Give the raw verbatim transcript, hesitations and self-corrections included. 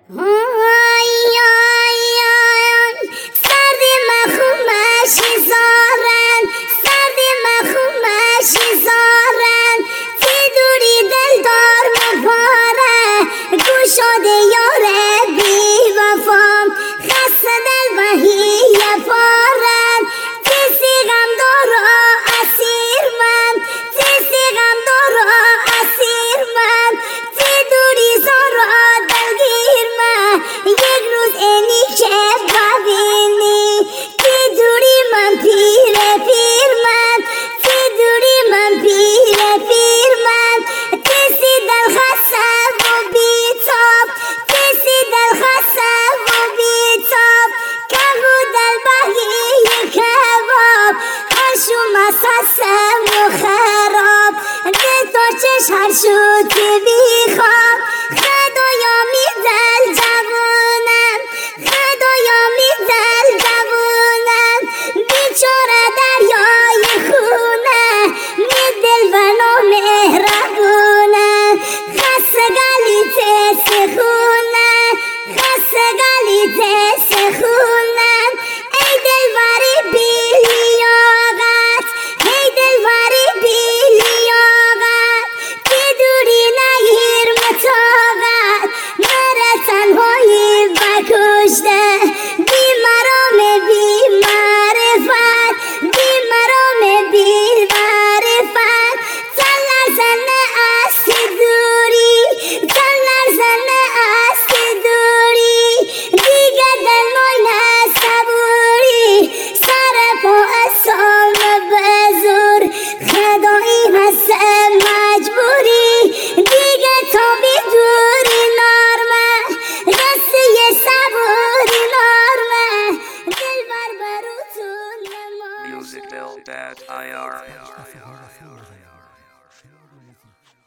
آی آی آی سردی مخومشی زارن سردی مخومشی زارن تی دوری دل دار مپاره گوشاده یاره بی وفام خسته دل وحی پارن تی سیغم دارا اسیر من تی سیغم دارا اسیر من تی دوری زارا دلگیر من یک روز اینی که ببینی تی دوری من پیر پیر من تی دوری من پیر پیر من تی سی دل خسته و بیتاب تی سی دل خسته و بیتاب کهو دل بگی کباب هشو مسسم و خراب ده تو چش هر شو تی بیخواب خدایا می دل جوونم خدایا می دل جوونم بیچاره دریای خونه می دل بنو مهربونه خسته گلیت سخونه خسته گلیت سخونه ای دلبری بی لیاقت ای دلبری بی لیاقت تی دوری نگیر مطاقت مره تنهایی بکشته بی مرام بی معرفت بی مرام بی معرفت تن لرزنه از تی دوری تن لرزنه از تی دوری دیگه دل نوی صبوری سر پا اسام بزور خدایی هست مجبوری دیگه تا بی دوری نارمه دستی صبوری نارمه دل بر بروتون نمار Music Bill Bad I R